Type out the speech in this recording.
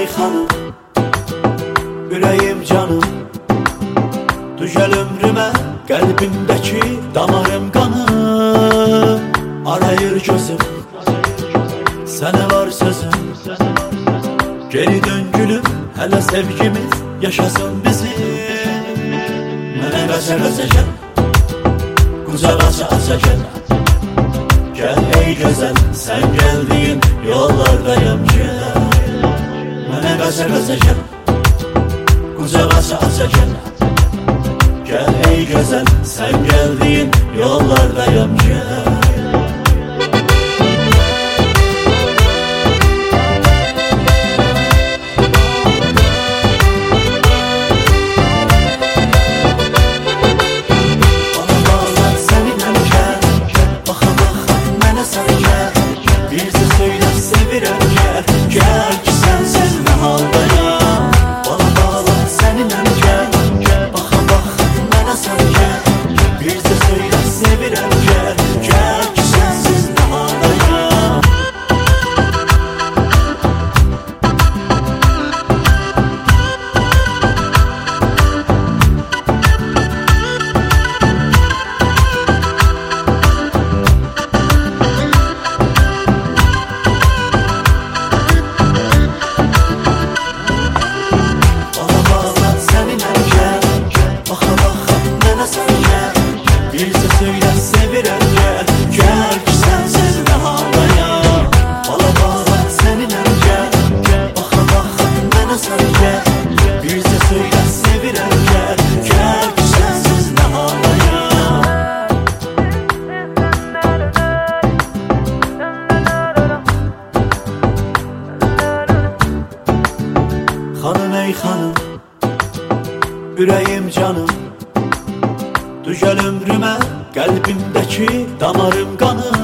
ey xanım, ürəyim canım, düzəl ömrümə, qəlbimdəki damarım qanım. Arayır gözüm, sənə var sözüm, geri dön gülüm, hələ sevgimiz yaşasın bizim. Mənə qəzə gəl, qucaq aça gəl, gəl ey gözəl, sən gəldiyin yollardayım gəl. Mənə qəzə gəl, qucaq aça gəl, gəl ey gözəl, sən gəldiyin yollardayım gəl. Gel ki sensiz ne haldayım, bana bağla seninle gel. Baxa mənə sən gel, bir de söyle sevirəm gel. Gel ki sensiz ne haldayım. Xanım ey xanım, ürəyim canım, düzəl ömrümə, qəlbimdəki damarım qanım.